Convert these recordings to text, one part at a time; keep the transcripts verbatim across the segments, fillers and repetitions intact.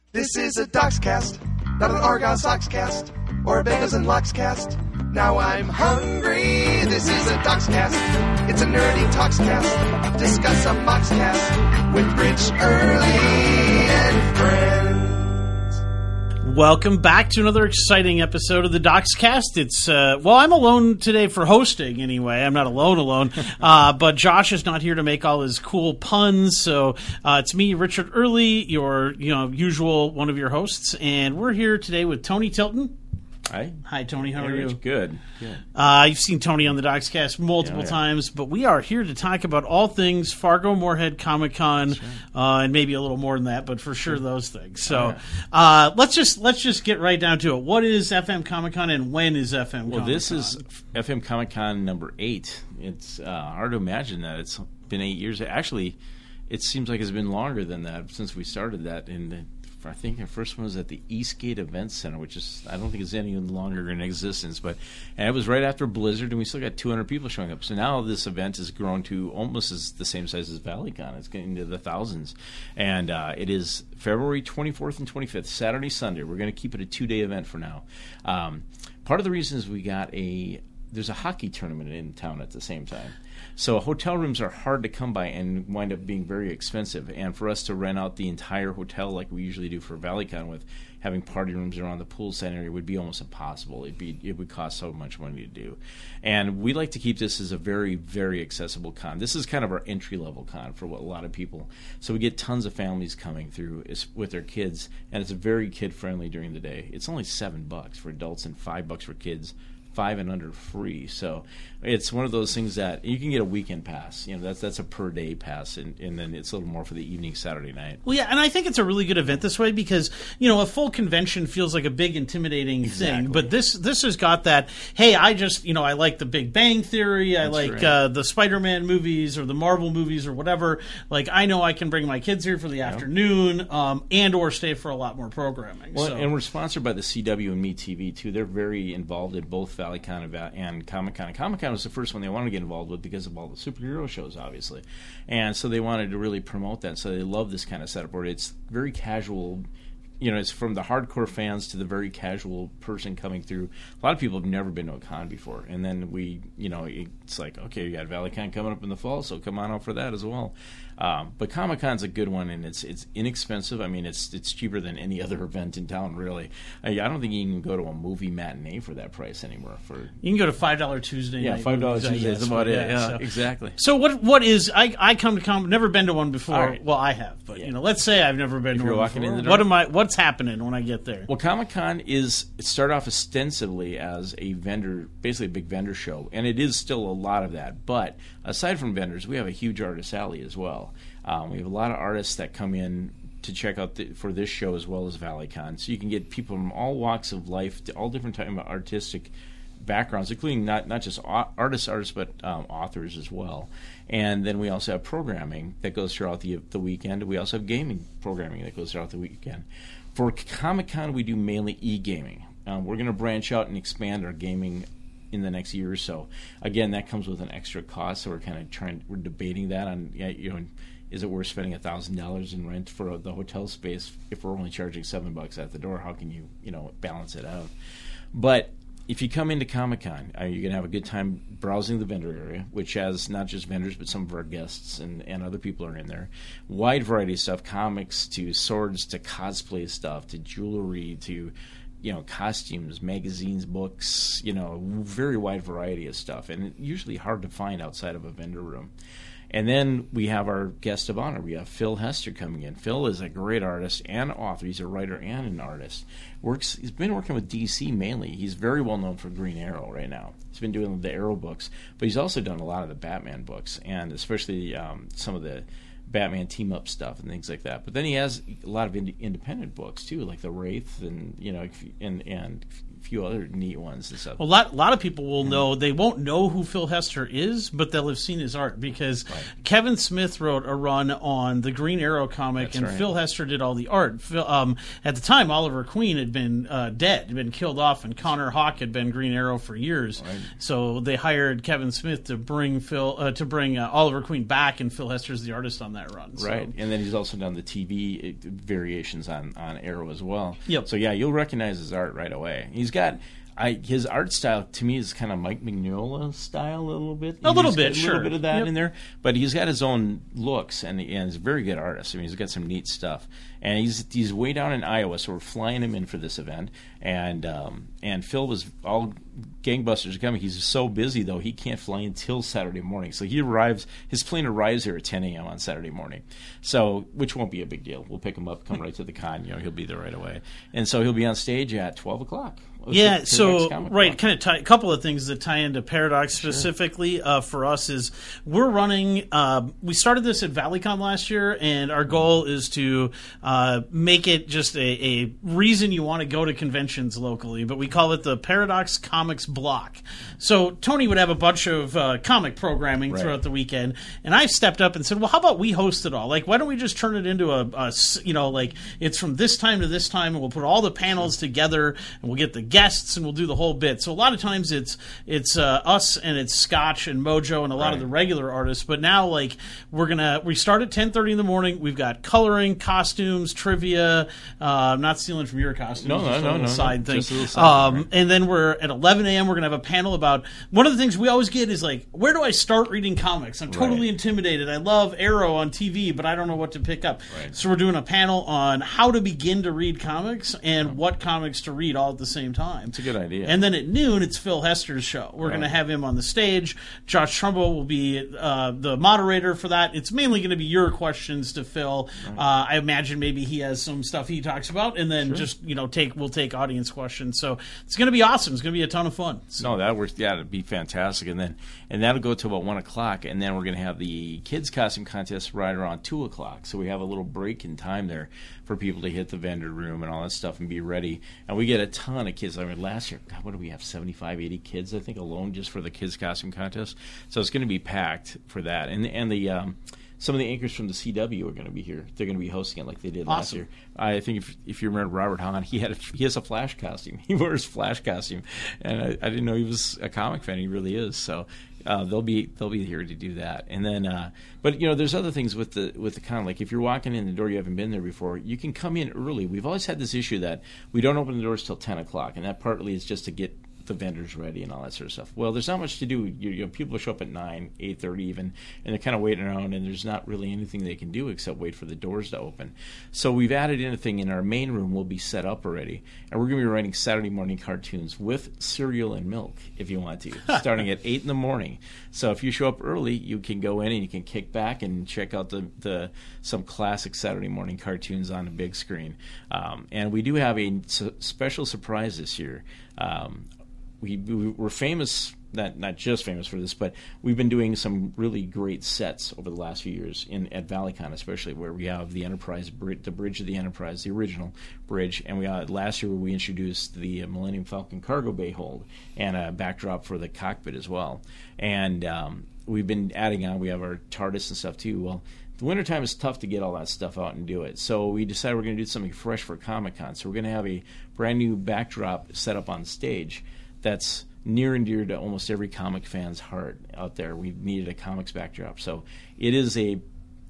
This is a Docscast, not an Argon Sockscast, or a Bagels and Lox cast. Now I'm hungry, this is a Docscast. It's a nerdy Talkscast, discuss a Moxcast with Rich, Early, and friends. Welcome back to another exciting episode of the Docscast. It's, uh, well, I'm alone today for hosting anyway. I'm not alone alone, uh, but Josh is not here to make all his cool puns, so uh, it's me, Richard Early, your you know usual one of your hosts, and we're here today with Tony Tilton. Hi. Hi, Tony. How hey, are you? Rich. Good. Good. Uh, you've seen Tony on the Docscast multiple yeah, yeah. times, but we are here to talk about all things Fargo Moorhead Comic Con, right. uh, and maybe a little more than that, but for sure those things. So oh, yeah. uh, let's just let's just get right down to it. What is F M Comic Con, and when is F M well, Comic Con? Well, this is F M Comic Con number eight. It's uh, hard to imagine that it's been eight years. Actually, it seems like it's been longer than that since we started that in the I think our first one was at the Eastgate Event Center, which is, I don't think is any longer in existence, but and it was right after Blizzard, and we still got two hundred people showing up. So now this event has grown to almost as the same size as ValleyCon. It's getting into the thousands. And uh, it is February twenty-fourth and twenty-fifth, Saturday, Sunday. We're going to keep it a two-day event for now. Um, part of the reason is we got a, there's a hockey tournament in town at the same time. So hotel rooms are hard to come by and wind up being very expensive. And for us to rent out the entire hotel like we usually do for ValleyCon with having party rooms around the poolside area would be almost impossible. It'd be, it would cost so much money to do. And we like to keep this as a very, very accessible con. This is kind of our entry-level con for what a lot of people. So we get tons of families coming through with their kids, and it's very kid-friendly during the day. It's only seven bucks for adults and five bucks for kids. Five and under free, so it's one of those things that you can get a weekend pass. You know, that's that's a per day pass, and, and then it's a little more for the evening Saturday night. Well, yeah, and I think it's a really good event this way because you know a full convention feels like a big intimidating exactly. thing, but this this has got that. Hey, I just you know I like the Big Bang Theory, I that's like right. uh, the Spider-Man movies or the Marvel movies or whatever. Like I know I can bring my kids here for the yep. afternoon, um, and or stay for a lot more programming. Well, so. and we're sponsored by the C W and MeTV too. They're very involved in both ValleyCon and Comic-Con. And Comic-Con was the first one they wanted to get involved with because of all the superhero shows, obviously. And so they wanted to really promote that. So they love this kind of setup where it's very casual. You know, it's from the hardcore fans to the very casual person coming through. A lot of people have never been to a con before. And then we, you know, it's like, okay, you got ValleyCon coming up in the fall, so come on out for that as well. Um, but Comic-Con's a good one, and it's it's inexpensive. I mean, it's it's cheaper than any other event in town, really. I, I don't think you can go to a movie matinee for that price anymore. For You can go to five dollar Tuesday Yeah, night five dollar movies, Tuesday is about it. Yeah, so. exactly. So what what is, I, I come to Comic, never been to one before. Right. Well, I have, but yeah. you know, let's say I've never been if to you're one walking before. in the What door. am I, what's happening when I get there? Well, Comic-Con is, it started off ostensibly as a vendor, basically a big vendor show, and it is still a lot of that. But aside from vendors, we have a huge artist alley as well. Um, we have a lot of artists that come in to check out the, for this show as well as ValleyCon. So you can get people from all walks of life, all different types of artistic backgrounds, including not, not just artists, artists, but um, authors as well. And then we also have programming that goes throughout the the weekend. We also have gaming programming that goes throughout the weekend. For Comic-Con, we do mainly e-gaming. Um, we're going to branch out and expand our gaming in the next year or so. Again, that comes with an extra cost, so we're kind of trying, we're debating that on, you know, is it worth spending a thousand dollars in rent for the hotel space if we're only charging seven bucks at the door? How can you, you know, balance it out? But if you come into Comic-Con, uh, you're going to have a good time browsing the vendor area, which has not just vendors, but some of our guests and, and other people are in there. Wide variety of stuff, comics to swords to cosplay stuff to jewelry to, you know, costumes, magazines, books, you know, very wide variety of stuff. And usually hard to find outside of a vendor room. And then we have our guest of honor. We have Phil Hester coming in. Phil is a great artist and author. He's a writer and an artist. Works. He's been working with D C mainly. He's very well known for Green Arrow right now. He's been doing the Arrow books, but he's also done a lot of the Batman books, and especially um, some of the Batman team-up stuff and things like that. But then he has a lot of ind- independent books too, like The Wraith, and you know, and and few other neat ones and stuff. A lot, a lot of people will know, they won't know who Phil Hester is, but they'll have seen his art because right. Kevin Smith wrote a run on the Green Arrow comic, That's and right. Phil Hester did all the art. Phil, um, at the time, Oliver Queen had been uh, dead, had been killed off, and Connor Hawke had been Green Arrow for years. Right. So they hired Kevin Smith to bring Phil uh, to bring uh, Oliver Queen back, and Phil Hester's the artist on that run. So. Right, and then he's also done the T V variations on, on Arrow as well. Yep. So yeah, you'll recognize his art right away. He's got I, his art style to me is kind of Mike Mignola style a little bit. A little he's bit, a sure. A little bit of that yep. in there, but he's got his own looks, and, and he's a very good artist. I mean, he's got some neat stuff, and he's he's way down in Iowa, so we're flying him in for this event, and um, and Phil was all gangbusters are coming. He's so busy though he can't fly until Saturday morning. So he arrives. His plane arrives here at ten a.m. on Saturday morning. So which won't be a big deal. We'll pick him up, come right to the con. You know, he'll be there right away, and so he'll be on stage at twelve o'clock. Yeah, so right, kind of tie, a couple of things that tie into Paradox specifically sure. uh, for us is we're running. Uh, we started this at ValleyCon last year, and our goal is to uh, make it just a, a reason you want to go to conventions locally. But we call it the Paradox Comics Block. So Tony would have a bunch of uh, comic programming right. throughout the weekend, and I stepped up and said, "Well, how about we host it all? Like, why don't we just turn it into a, a you know, like it's from this time to this time, and we'll put all the panels sure. together, and we'll get the guests and we'll do the whole bit." So a lot of times it's it's uh, us and it's Scotch and Mojo and a lot right. of the regular artists. But now like we're gonna we start at ten thirty in the morning. We've got coloring, costumes, trivia. Uh, I'm not stealing from your costumes. No, no, no, no, side no. thing. Just a little side um, thing, right? And then we're at eleven a.m. We're gonna have a panel about one of the things we always get is like, where do I start reading comics? I'm totally right. intimidated. I love Arrow on T V, but I don't know what to pick up. Right. So we're doing a panel on how to begin to read comics and what comics to read all at the same time. It's a good idea. And then at noon, it's Phil Hester's show. We're right. going to have him on the stage. Josh Trumbo will be uh, the moderator for that. It's mainly going to be your questions to Phil. Right. Uh, I imagine maybe he has some stuff he talks about, and then sure. just you know take we'll take audience questions. So it's going to be awesome. It's going to be a ton of fun. So. No, that works. Yeah, it'd be fantastic. And then and that'll go to about one o'clock, and then we're going to have the kids costume contest right around two o'clock. So we have a little break in time there for people to hit the vendor room and all that stuff and be ready. And we get a ton of kids. I mean, last year, God, what do we have? seventy-five, eighty kids, I think, alone just for the kids costume contest. So it's going to be packed for that. And and the um, some of the anchors from the C W are going to be here. They're going to be hosting it like they did awesome. last year. I think if if you remember Robert Hahn, he had a, he has a Flash costume. He wears Flash costume, and I, I didn't know he was a comic fan. He really is. So. Uh, they'll be they'll be here to do that, and then uh, but you know there's other things with the with the con. Like if you're walking in the door, you haven't been there before, you can come in early. We've always had this issue that we don't open the doors till ten o'clock, and that partly is just to get the vendors ready and all that sort of stuff. Well, there's not much to do. You, you know, people show up at nine, eight thirty even, and they're kind of waiting around, and there's not really anything they can do except wait for the doors to open. So we've added in a thing in our main room. Will be set up already, and we're going to be writing Saturday morning cartoons with cereal and milk if you want to, starting at eight in the morning. So if you show up early, you can go in and you can kick back and check out the, the some classic Saturday morning cartoons on the big screen. Um, and we do have a su- special surprise this year. Um, we, we we're famous. Not not just famous for this, but we've been doing some really great sets over the last few years in at ValleyCon, especially where we have the Enterprise, the Bridge of the Enterprise, the original bridge, and we had last year where we introduced the Millennium Falcon cargo bay hold and a backdrop for the cockpit as well. And um, we've been adding on. We have our TARDIS and stuff too. Well, the wintertime is tough to get all that stuff out and do it. So we decided we're going to do something fresh for Comic-Con. So we're going to have a brand new backdrop set up on stage that's near and dear to almost every comic fan's heart out there. We needed a comics backdrop. So it is a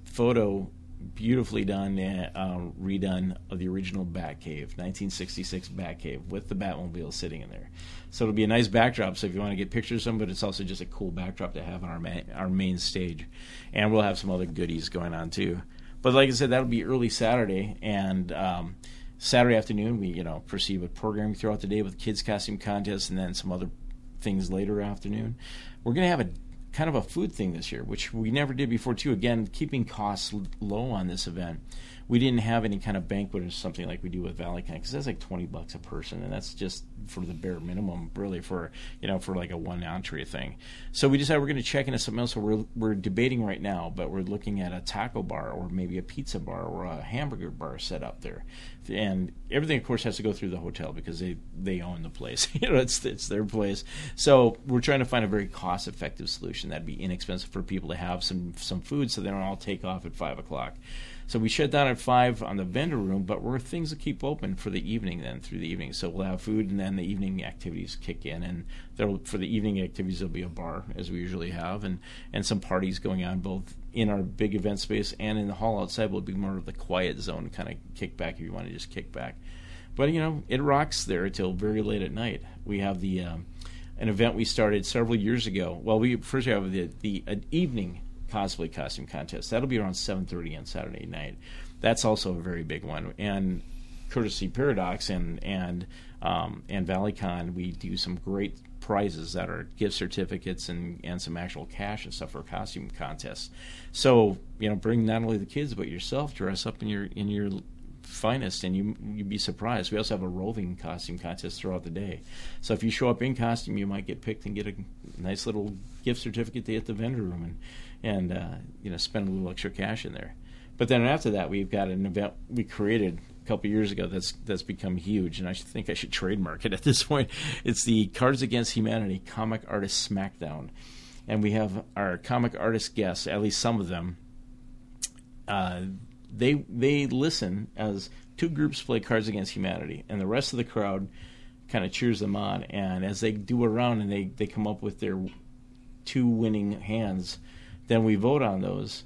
photo beautifully done, uh, redone of the original Batcave, nineteen sixty-six Batcave with the Batmobile sitting in there. So it'll be a nice backdrop. So if you want to get pictures of them, but it's also just a cool backdrop to have on our ma- our main stage. And we'll have some other goodies going on too. But like I said, that'll be early Saturday, and um, Saturday afternoon we you know proceed with programming throughout the day with kids costume contests and then some other things later afternoon. We're going to have a kind of a food thing this year, which we never did before too. Again, keeping costs l- low on this event. we didn't have any kind of banquet or something like we do with ValleyCon, because that's like twenty bucks a person, and that's just for the bare minimum, really, for you know for like a one entree thing. So we decided we're going to check into something else. So we're we're debating right now, but we're looking at a taco bar or maybe a pizza bar or a hamburger bar set up there, and everything, of course, has to go through the hotel because they they own the place. you know, it's it's their place. So we're trying to find a very cost effective solution that'd be inexpensive for people to have some some food, so they don't all take off at five o'clock. So we shut down at five on the vendor room, but we're things will keep open for the evening then, through the evening. So we'll have food, and then the evening activities kick in. And there'll, for the evening activities, there'll be a bar, as we usually have, and, and some parties going on both in our big event space and in the hall outside will be more of the quiet zone kind of kick back if you want to just kick back. But, you know, it rocks there until very late at night. We have the um, an event we started several years ago. Well, we first have the, the uh, evening cosplay costume contest. That'll be around seven thirty on Saturday night. That's also a very big one. And courtesy Paradox and and um, and ValleyCon, we do some great prizes that are gift certificates and, and some actual cash and stuff for costume contests. So, you know, bring not only the kids but yourself, dress up in your in your finest, and you you'd be surprised. We also have a roving costume contest throughout the day. So if you show up in costume, you might get picked and get a nice little gift certificate to hit the vendor room and and uh, you know spend a little extra cash in there. But then after that, we've got an event we created a couple years ago that's that's become huge, and I should think I should trademark it at this point. It's the Cards Against Humanity Comic Artist Smackdown, and we have our comic artist guests, at least some of them. Uh, they they listen as two groups play Cards Against Humanity, and the rest of the crowd kind of cheers them on. And as they do a round and they, they come up with their two winning hands, then we vote on those,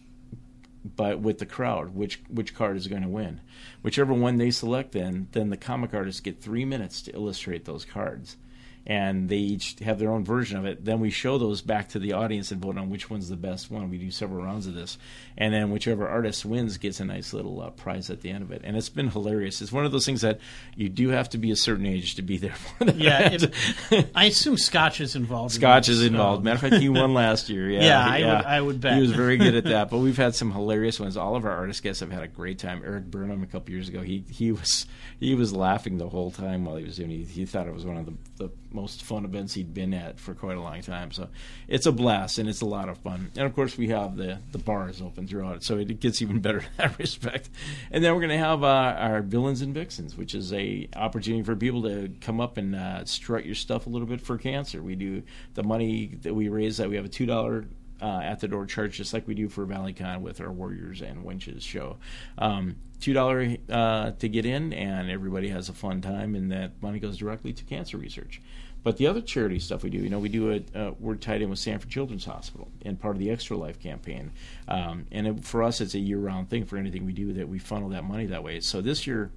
but with the crowd, which which card is going to win. Whichever one they select, then then the comic artists get three minutes to illustrate those cards. And they each have their own version of it. Then we show those back to the audience and vote on which one's the best one. We do several rounds of this. And then whichever artist wins gets a nice little uh, prize at the end of it. And it's been hilarious. It's one of those things that you do have to be a certain age to be there for that. Yeah, it, I assume Scotch is involved. Scotch in is this, involved. So. Matter of fact, he won last year. Yeah, yeah, I, yeah. Would, I would bet. He was very good at that. But we've had some hilarious ones. All of our artist guests have had a great time. Eric Burnham a couple years ago, he he was he was laughing the whole time while he was doing it. He, he thought it was one of the, the most fun events he'd been at for quite a long time. So it's a blast, and it's a lot of fun. And, of course, we have the, the bars open throughout it, so it gets even better in that respect. And then we're going to have uh, our Villains and Vixens, which is a opportunity for people to come up and uh, strut your stuff a little bit for cancer. We do the money that we raise, that we have a two dollars Uh, at the door charge, just like we do for ValleyCon with our Warriors and Wenches show. Um, two dollars uh, to get in, and everybody has a fun time, and that money goes directly to cancer research. But the other charity stuff we do, you know, we do it. Uh, we're tied in with Sanford Children's Hospital and part of the Extra Life campaign. Um, and it, for us, it's a year-round thing for anything we do that we funnel that money that way. So this year,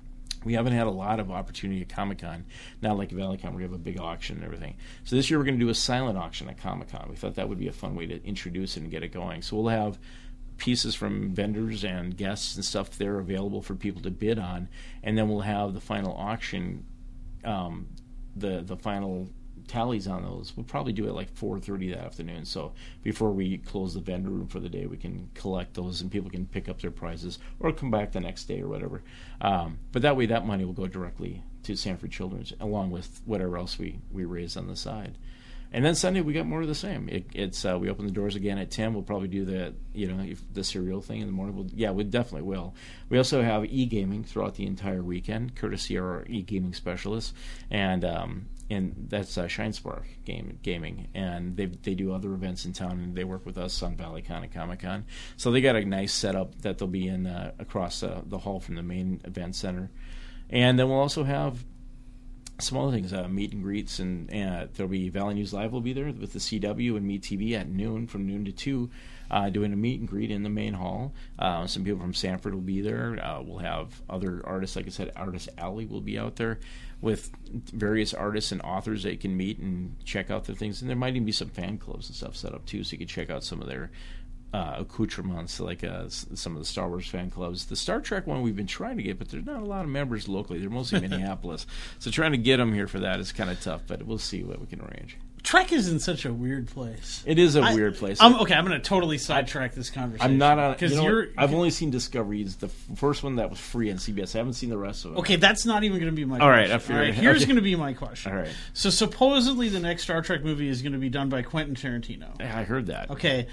we haven't had a lot of opportunity at Comic-Con, not like ValleyCon where we have a big auction and everything. So this year we're going to do a silent auction at Comic-Con. We thought that would be a fun way to introduce it and get it going. So we'll have pieces from vendors and guests and stuff there available for people to bid on, and then we'll have the final auction, um, the the final tallies on those. We'll probably do it like four thirty that afternoon, so before we close the vendor room for the day, we can collect those and people can pick up their prizes or come back the next day or whatever. Um, but that way, that money will go directly to Sanford Children's along with whatever else we, we raise on the side. And then Sunday we got more of the same. It, it's uh, we open the doors again at ten. We'll probably do the you know if the cereal thing in the morning. We'll, yeah, we definitely will. We also have e-gaming throughout the entire weekend, courtesy of our e-gaming specialists, and um, and that's uh, ShineSpark game gaming, and they they do other events in town, and they work with us on ValleyCon and Comic-Con. So they got a nice setup that they'll be in uh, across uh, the hall from the main event center, and then we'll also have some other things, uh, meet and greets, and uh, there'll be Valley News Live will be there with the C W and Meet T V at noon, from noon to two, uh, doing a meet and greet in the main hall. Uh, some people from Sanford will be there. Uh, we'll have other artists, like I said, Artist Alley will be out there with various artists and authors that you can meet and check out their things. And there might even be some fan clubs and stuff set up too, so you can check out some of their Uh, accoutrements, like uh, some of the Star Wars fan clubs. The Star Trek one we've been trying to get, but there's not a lot of members locally. They're mostly Minneapolis. So trying to get them here for that is kind of tough, but we'll see what we can arrange. Trek is in such a weird place. It is a I, weird place. I'm, okay, I'm going to totally sidetrack this conversation. I'm not on because you know you're. what? I've only seen Discovery. It's the f- first one that was free on C B S. I haven't seen the rest of it. Okay, that's not even going to be my All right, question. I figured- All right, here's okay. going to be my question. All right. So supposedly the next Star Trek movie is going to be done by Quentin Tarantino. I heard that. Okay,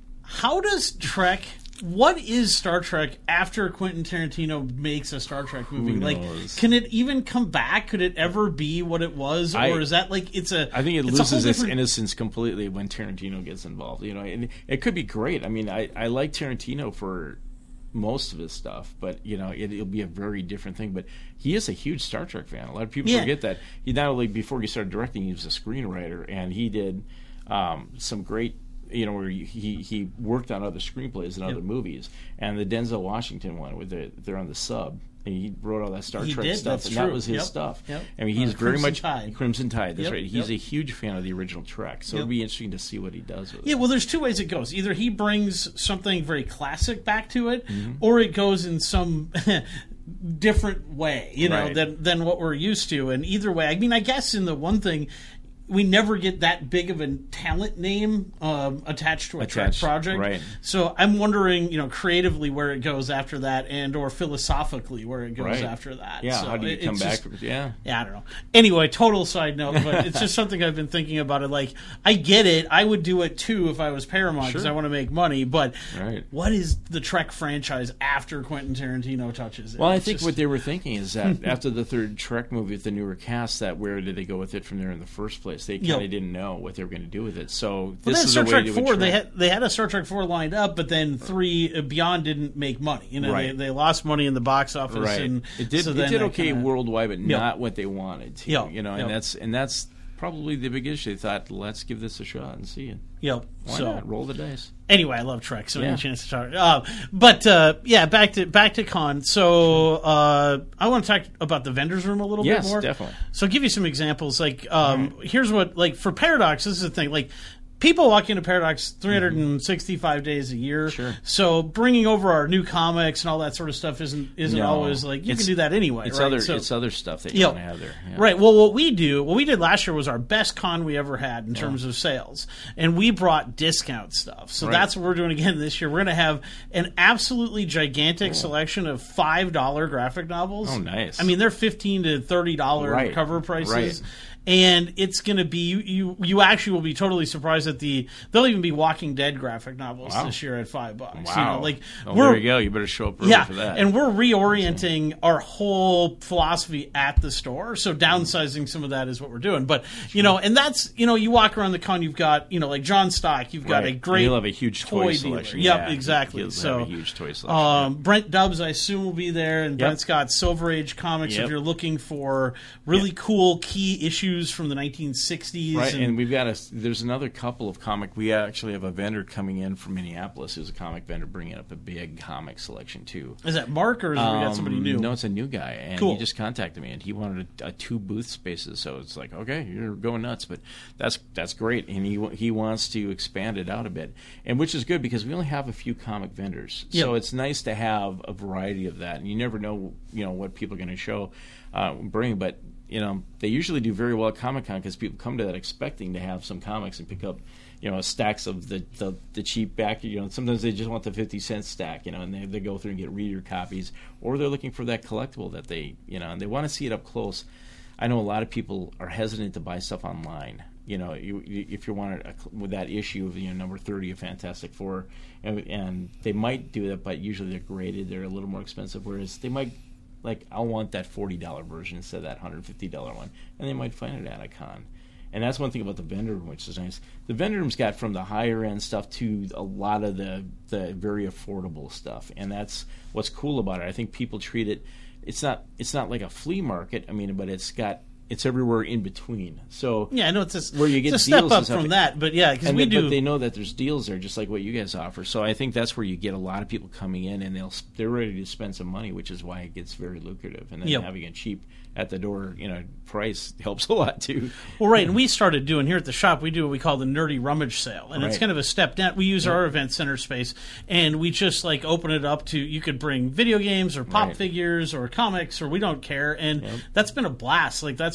how does Trek? What is Star Trek after Quentin Tarantino makes a Star Trek movie? Who Like, knows? can it even come back? Could it ever be what it was, I- or is that like it's a? I think it it's a whole loses its different- innocence completely when Tarantino gets involved. You know, and it could be great. I mean, I, I like Tarantino for most of his stuff, but you know, it, it'll be a very different thing. But he is a huge Star Trek fan. A lot of people Yeah. forget that. He not only before he started directing, he was a screenwriter, and he did um, some great. You know, where he he worked on other screenplays and other Yep. movies, and the Denzel Washington one, where they're, they're on the sub, and he wrote all that Star He Trek did, stuff, that's and true. that was his Yep. stuff. Yep. I mean, he's Uh, very Crimson much Tide. Crimson Tide. That's Yep, right. He's yep. a huge fan of the original Trek, so Yep. it'll be interesting to see what he does with Yeah, it. well, there's two ways it goes. Either he brings something very classic back to it, Mm-hmm. or it goes in some different way, you know, Right. than than what we're used to. And either way, I mean, I guess in the one thing, we never get that big of a talent name um, attached to a Trek Attached, project. right. So I'm wondering, you know, creatively where it goes after that, and or philosophically where it goes Right. after that. Yeah, So how do you it- come it's back? just- yeah. yeah, I don't know. Anyway, total side note, but it's just something I've been thinking about. It like I get it. I would do it too if I was Paramount because Sure. I want to make money. But Right. what is the Trek franchise after Quentin Tarantino touches it? Well, I It's think just- what they were thinking is that after the third Trek movie with the newer cast, that where did they go with it from there in the first place? They kind of Yep. didn't know what they were going to do with it. So Well, this then is Star a way Trek to Four, they attract- had they had a Star Trek Four lined up, but then three uh, Beyond didn't make money. You know, Right. they, they lost money in the box office, right. and it did. So it then did that okay kinda- worldwide, but not what they wanted to. Yep. You know, and Yep. that's and that's probably the big issue. They thought, let's give this a shot and see it. Yep. Why so not roll the dice? anyway, I love Trek, so Yeah. any chance to talk. Uh, but uh, yeah, back to back to con. So uh, I want to talk about the vendors room a little Yes, bit more. definitely. So I'll give you some examples. Like um, here's what like for Paradox, this is the thing. Like people walk into Paradox three hundred sixty-five days a year. Sure. So bringing over our new comics and all that sort of stuff isn't isn't No. always like you It's- can do that anyway. It's right? other So- it's other stuff that you Yep. want to have there. Yeah. Right. Well, what we do, what we did last year was our best con we ever had in terms of sales, and we brought discount stuff. So Right. that's what we're doing again this year. We're going to have an absolutely gigantic selection of five dollar graphic novels. Oh, nice. I mean, they're fifteen to thirty dollar Right. cover prices. Right. And it's going to be you, you. You actually will be totally surprised at the. There'll even be Walking Dead graphic novels Wow. this year at five bucks. Wow. You know, like Oh, we're there you go. You better show up early yeah, for that. and we're reorienting our whole philosophy at the store. So downsizing some of that is what we're doing. But you know, and that's you know, you walk around the con, you've got you know, like John Stock, you've got Right. a And great you'll have a huge toy dealer. selection. Yep, Yeah, exactly. you'll So have a huge toy selection. um, Brent Dubs, I assume, will be there, and Yep. Brent's got Silver Age comics. Yep. If you're looking for really cool key issues from the nineteen sixties, Right, and, and we've got a. There's another couple of comic. We actually have a vendor coming in from Minneapolis, who's a comic vendor, bringing up a big comic selection too. is that Mark or is it we got somebody Um, new? No, it's a new guy, and Cool. he just contacted me, and he wanted a, a two booth spaces. So it's like, okay, you're going nuts, but that's that's great, and he he wants to expand it out a bit, and which is good because we only have a few comic vendors, so Yep. it's nice to have a variety of that, and you never know, you know, what people are going to show, uh, bring, but. You know, they usually do very well at Comic-Con because people come to that expecting to have some comics and pick up, you know, stacks of the, the, the cheap back. You know, sometimes they just want the fifty cent stack, you know, and they, they go through and get reader copies, or they're looking for that collectible that they, you know, and they want to see it up close. I know a lot of people are hesitant to buy stuff online. You know, you, you, if you want a, with that issue of, you know, number thirty of Fantastic Four, and, and they might do that, but usually they're graded, they're a little more expensive, whereas they might. Like, I want that forty dollar version instead of that one hundred fifty dollar one. And they might find it at a con. And that's one thing about the vendor room, which is nice. The vendor room's got from the higher end stuff to a lot of the, the very affordable stuff. And that's what's cool about it. I think people treat it, it's not it's not like a flea market, I mean, but it's got, it's everywhere in between. So yeah, I know it's a, where you get it's a step deals up and stuff. from that, but yeah, because and we they, do. But they know that there's deals there, just like what you guys offer. So I think that's where you get a lot of people coming in, and they'll they're ready to spend some money, which is why it gets very lucrative. And then Yep. having it cheap at the door, you know, price helps a lot too. Well, right, and we started doing here at the shop. We do what we call the nerdy rummage sale, and it's Right. kind of a step down. We use our event center space, and we just like open it up to you could bring video games or pop Right. figures or comics, or we don't care, and Yep. that's been a blast. Like that's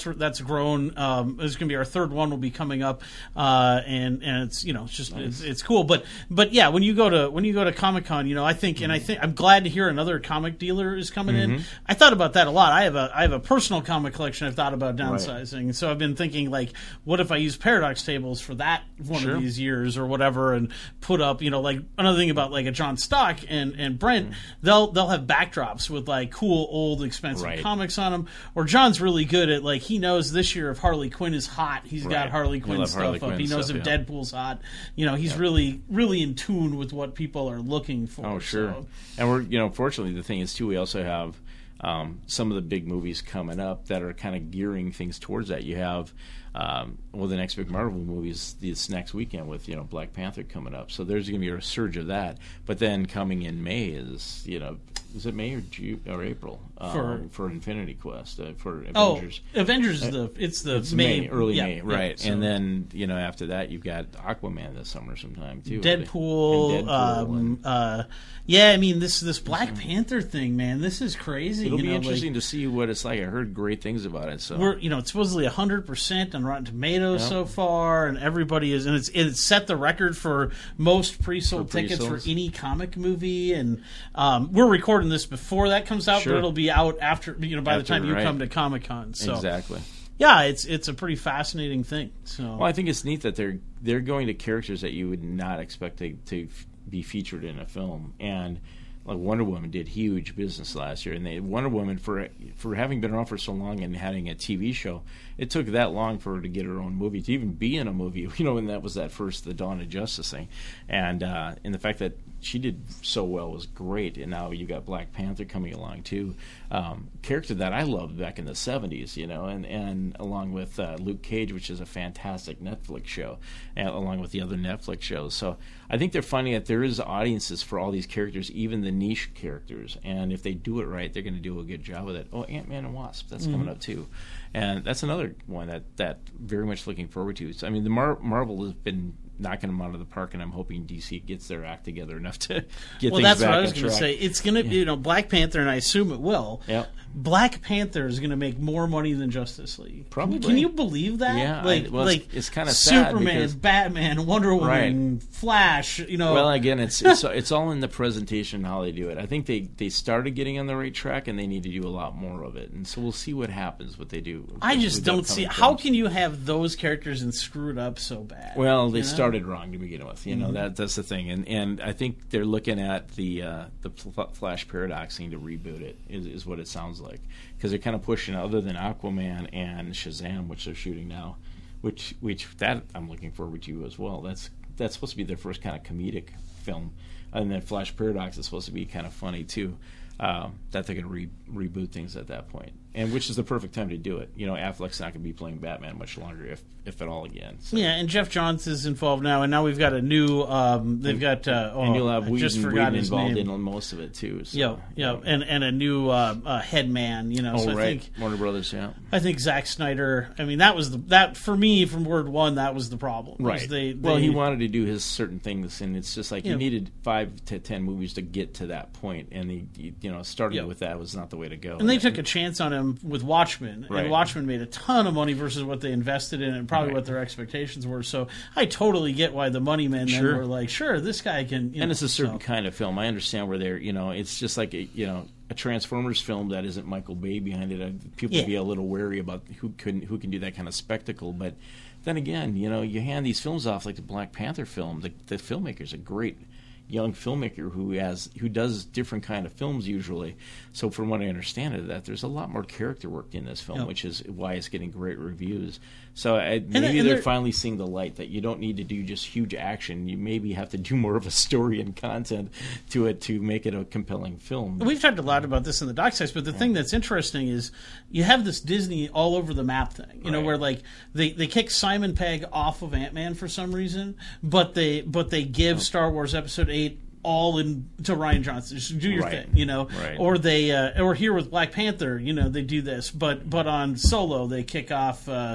that's grown. Um, it's going to be our third one. Will be coming up, uh, and and it's you know it's just nice. it's, it's cool. But but yeah, when you go to when you go to Comic-Con, you know I think mm-hmm. and I think I'm glad to hear another comic dealer is coming mm-hmm. in. I thought about that a lot. I have a I have a personal comic collection. I've thought about downsizing, right. so I've been thinking like, what if I use Paradox tables for that one sure. of these years or whatever, and put up you know like another thing about like a John Stock and and Brent, mm-hmm. they'll they'll have backdrops with like cool old expensive right. comics on them. Or John's really good at like he knows this year if Harley Quinn is hot, he's right. got Harley Quinn stuff Harley up. Quinn he knows stuff, if yeah. Deadpool's hot. You know, he's yeah. really really in tune with what people are looking for. Oh sure. So. And we're you know fortunately the thing is too we also have um, some of the big movies coming up that are kind of gearing things towards that. You have um, well the next big Marvel movie is this next weekend with you know Black Panther coming up. So there's going to be a surge of that. But then coming in May is you know. Is it May or June or April um, for for Infinity Quest uh, for Avengers? Oh, Avengers is the it's the it's May, May early yeah, May, right? Yeah, so. And then you know after that you've got Aquaman this summer sometime too. Deadpool, and Deadpool um, and, uh, yeah. I mean this this Black mm-hmm. Panther thing, man. This is crazy. It'll you be know, interesting like, to see what it's like. I heard great things about it. So we're you know it's supposedly a hundred percent on Rotten Tomatoes yep. so far, and everybody is and it's it's set the record for most pre-sold for tickets pre-solds. for any comic movie. And um, we're recording this before that comes out, sure. but it'll be out after you know by after, the time you right. come to Comic-Con. So exactly. Yeah, it's it's a pretty fascinating thing. So well, I think it's neat that they're they're going to characters that you would not expect to, to be featured in a film. And like Wonder Woman did huge business last year, and they Wonder Woman for for having been around for so long and having a T V show, it took that long for her to get her own movie, to even be in a movie. You know, and that was that first The Dawn of Justice thing, and uh, and the fact that she did so well was great. And now you got Black Panther coming along too, um, character that I loved back in the seventies, you know, and and along with uh, Luke Cage, which is a fantastic Netflix show, and along with the other Netflix shows. So I think they're finding that there is audiences for all these characters, even the niche characters, and if they do it right, they're going to do a good job with it. Oh, Ant-Man and Wasp, that's mm-hmm. coming up too, and that's another one that that very much looking forward to. So, I mean, the Mar- Marvel has been knocking them out of the park, and I'm hoping D C gets their act together enough to get well, things back on track. Well, that's what I was going to say. It's going to be, you know, Black Panther, and I assume it will. Yep. Black Panther is going to make more money than Justice League. Probably. Can you believe that? Yeah. Like, I, well, like it's, it's kind of sad Superman, because, Batman, Wonder Woman, right. Flash. You know. Well, again, it's it's it's all in the presentation how they do it. I think they, they started getting on the right track, and they need to do a lot more of it. And so we'll see what happens. What they do. I just don't see films. How can you have those characters and screw it up so bad? Well, they you know? started wrong to begin with. You know mm-hmm. that that's the thing, and and I think they're looking at the uh, the Flash Paradox thing to reboot it. Is, is what it sounds like, because they're kind of pushing other than Aquaman and Shazam, which they're shooting now, which which that I'm looking forward to as well. That's that's supposed to be their first kind of comedic film, and then Flash Paradox is supposed to be kind of funny too. Um, that they're going to re- reboot things at that point, and which is the perfect time to do it. You know, Affleck's not going to be playing Batman much longer, if if at all, again. So. Yeah, and Jeff Johns is involved now, and now we've got a new. Um, they've got. Uh, oh, and you'll have I just Whedon, forgot Whedon his involved name. in most of it too. So, yeah, yeah, um, and and a new uh, uh, head man. You know, oh so I right, think Warner Brothers. Yeah, I think Zack Snyder. I mean, that was the that for me from word one. That was the problem. Right. They, they, well, he wanted to do his certain things, and it's just like you you know, needed five to ten movies to get to that point, and he, you know, starting yeah. with that was not the way to go. And they took a chance on him with Watchmen, right. and Watchmen made a ton of money versus what they invested in, and probably right. what their expectations were. So I totally get why the money men then sure. were like, "Sure, this guy can." You and know, it's a certain so. kind of film. I understand where they're, you know, it's just like a, you know, a Transformers film that isn't Michael Bay behind it. Uh, people yeah. would be a little wary about who can who can do that kind of spectacle. But then again, you know, you hand these films off like the Black Panther film. The, the filmmaker's a great young filmmaker who has who does different kind of films usually. So from what I understand of that, there's a lot more character work in this film, yep. which is why it's getting great reviews. So I, maybe and, and they're, they're finally seeing the light that you don't need to do just huge action. You maybe have to do more of a story and content to it to make it a compelling film. We've talked a lot about this in the doc sites, but the yeah. thing that's interesting is you have this Disney all over the map thing, you know, right. where like they, they kick Simon Pegg off of Ant-Man for some reason, but they but they give oh. Star Wars Episode eight all in to Rian Johnson. Just do your right. thing, you know. Right. Or they uh, or here with Black Panther, you know, they do this, but but on Solo they kick off. Uh,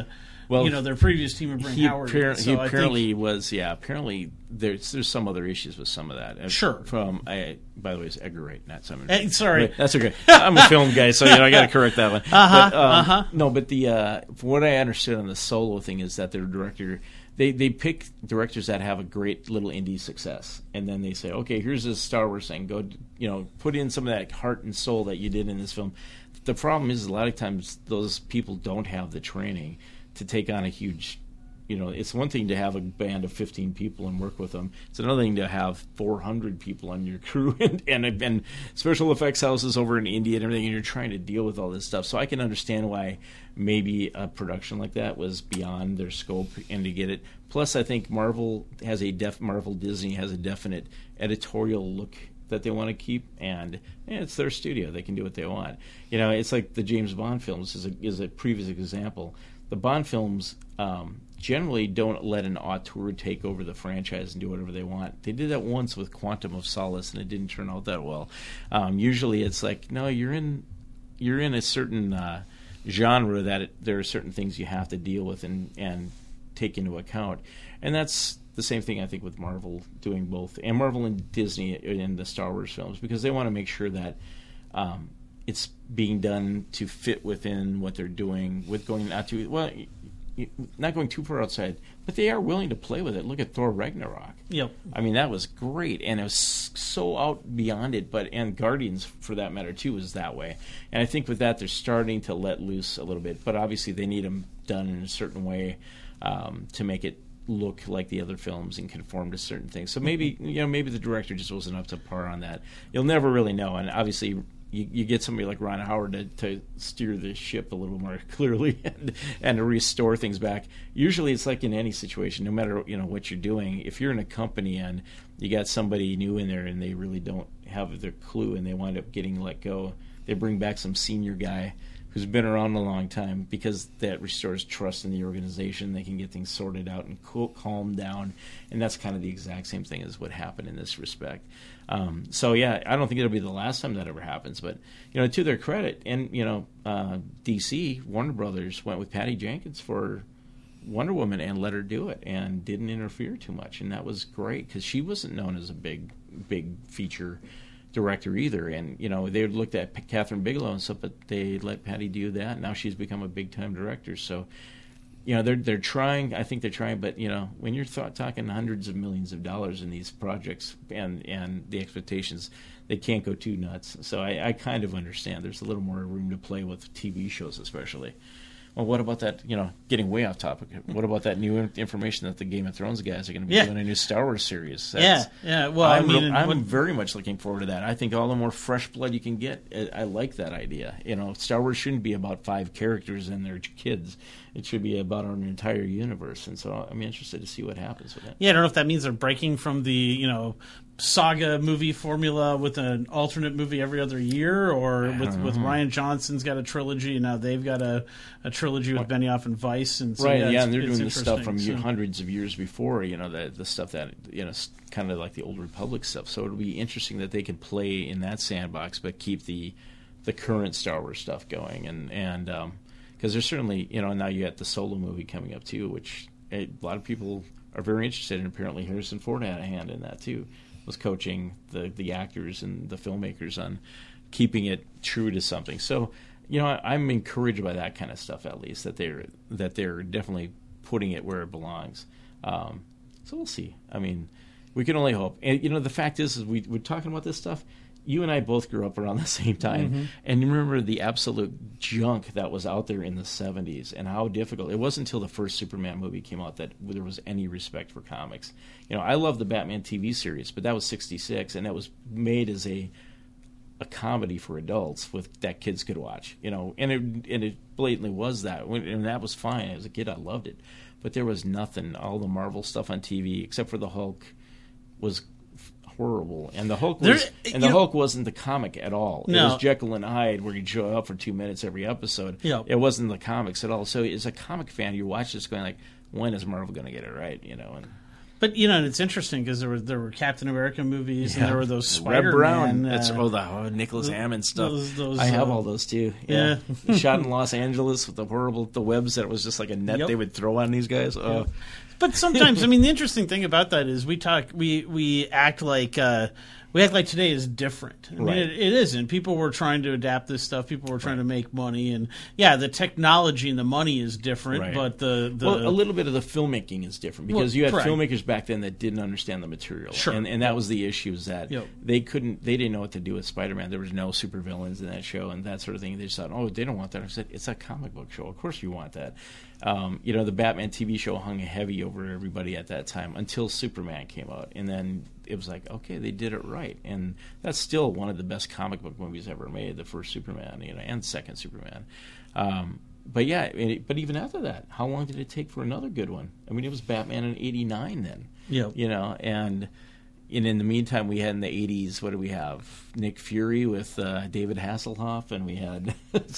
Well, you know, their previous team of Brent he, Howard. appar- So he I apparently think, was, yeah. Apparently, there's there's some other issues with some of that. Sure. From I, by the way, it's Edgar Wright, not Simon. Eh, sorry. But that's okay. I'm a film guy, so you know I got to correct that one. Uh-huh, But, um, uh-huh. No, but the uh, from what I understood on the Solo thing is that their director. They they pick directors that have a great little indie success, and then they say, okay, here's this Star Wars thing. Go, you know, put in some of that heart and soul that you did in this film. The problem is a lot of times those people don't have the training to take on a huge. You know, it's one thing to have a band of fifteen people and work with them. It's another thing to have four hundred people on your crew and, and and special effects houses over in India and everything, and you're trying to deal with all this stuff. So I can understand why maybe a production like that was beyond their scope and to get it. Plus, I think Marvel has a def Marvel Disney has a definite editorial look that they want to keep, and yeah, it's their studio. They can do what they want. You know, it's like the James Bond films is a, is a previous example. The Bond films um, generally don't let an auteur take over the franchise and do whatever they want. They did that once with Quantum of Solace, and it didn't turn out that well. Um, usually, it's like, no, you're in you're in a certain uh, genre that it, there are certain things you have to deal with and and take into account, and that's the same thing I think with Marvel doing both, and Marvel and Disney in the Star Wars films, because they want to make sure that um, it's being done to fit within what they're doing, with going not too well, not going too far outside, but they are willing to play with it. Look at Thor Ragnarok. Yep. I mean, that was great, and it was so out beyond it. But and Guardians, for that matter, too, was that way. And I think with that, they're starting to let loose a little bit. But obviously, they need them done in a certain way um, to make it look like the other films and conform to certain things. So maybe you know, maybe the director just wasn't up to par on that. You'll never really know. And obviously, you, you get somebody like Ron Howard to, to steer the ship a little more clearly and, and to restore things back. Usually, it's like in any situation, no matter you know what you're doing. If you're in a company and you got somebody new in there and they really don't have their clue and they wind up getting let go, they bring back some senior guy who's been around a long time, because that restores trust in the organization. They can get things sorted out and cool, calm down, and that's kind of the exact same thing as what happened in this respect. Um, so yeah, I don't think it'll be the last time that ever happens, but you know, to their credit, and you know, uh, D C, Warner Brothers went with Patty Jenkins for Wonder Woman and let her do it, and didn't interfere too much, and that was great because she wasn't known as a big, big feature director either, and you know they looked at Catherine Bigelow and stuff, but they let Patty do that. Now she's become a big time director. So, you know they're they're trying. I think they're trying, but you know when you're th- talking hundreds of millions of dollars in these projects and and the expectations, they can't go too nuts. So I, I kind of understand. There's a little more room to play with T V shows, especially. Well, what about that, you know, getting way off topic, what about that new information that the Game of Thrones guys are going to be yeah. doing a new Star Wars series? That's, yeah, yeah. Well, I'm, I mean, real, I'm what, very much looking forward to that. I think all the more fresh blood you can get, I, I like that idea. You know, Star Wars shouldn't be about five characters and their kids. It should be about an entire universe. And so I'm interested to see what happens with it. Yeah, I don't know if that means they're breaking from the, you know, saga movie formula with an alternate movie every other year, or with, with Rian Johnson's got a trilogy, and now they've got a, a trilogy with Benioff and Weiss. And so, right, yeah, yeah, and they're doing the interesting. stuff from so. year, hundreds of years before, you know, the the stuff that, you know, kind of like the Old Republic stuff. So it'll be interesting that they can play in that sandbox, but keep the the current Star Wars stuff going. And, and um, because there's certainly, you know, now you got the Solo movie coming up, too, which a lot of people are very interested in. Apparently Harrison Ford had a hand in that, too. Was coaching the, the actors and the filmmakers on keeping it true to something. So, you know, I, I'm encouraged by that kind of stuff, at least, that they're that they're definitely putting it where it belongs. Um, so we'll see. I mean, we can only hope. And, you know, the fact is, is we, we're talking about this stuff. You and I both grew up around the same time. Mm-hmm. And you remember the absolute junk that was out there in the seventies and how difficult. It wasn't until the first Superman movie came out that there was any respect for comics. You know, I love the Batman T V series, but that was sixty-six, and that was made as a a comedy for adults with that kids could watch. You know, and it and it blatantly was that, and that was fine. As a kid, I loved it. But there was nothing. All the Marvel stuff on T V, except for the Hulk, was horrible, and the Hulk was, there, and the Hulk know, wasn't the comic at all. No. It was Jekyll and Hyde, where he'd show up for two minutes every episode. Yep. It wasn't the comics at all. So, as a comic fan, you watch this going like, when is Marvel going to get it right? You know, and But you know, it's interesting because there were there were Captain America movies Yeah. and there were those Red Spider-Man. Brown. Uh, That's oh the oh, Nicholas Hammond stuff. those- those, I have uh, all those too. Yeah, shot in Los Angeles with the horrible the webs that was just like a net Yep. they would throw on these guys. Oh, But sometimes, I mean, the interesting thing about that is we talk, we we act like uh, we act like today is different. I mean, Right. it, it isn't. People were trying to adapt this stuff. People were trying to make money, and yeah, the technology and the money is different. Right. But the, the well, a little bit of the filmmaking is different because Well, you had correct. filmmakers back then that didn't understand the material, Sure. and and that was the issue is that Yep. they couldn't, they didn't know what to do with Spider-Man. There was no supervillains in that show and that sort of thing. They just thought, oh, they don't want that. I said, it's a comic book show. Of course you want that. Um, you know, the Batman T V show hung heavy over everybody at that time until Superman came out, and then it was like, okay, they did it right, and that's still one of the best comic book movies ever made. The first Superman, you know, and second Superman. Um, but yeah, it, but even after that, how long did it take for another good one? I mean, it was Batman in eighty-nine then. Yep. You know, and. And in the meantime, we had in the eighties, what do we have? Nick Fury with uh, David Hasselhoff, and we had...